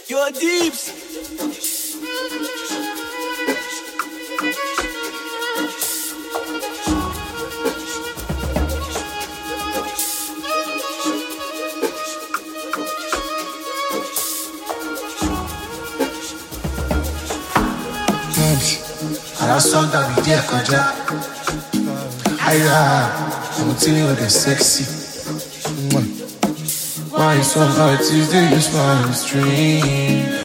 Your deeps. Arasonda mi díẹ̀ kọjá. Aya, I'm telling you they're sexy. Why so hard to do you smile stream?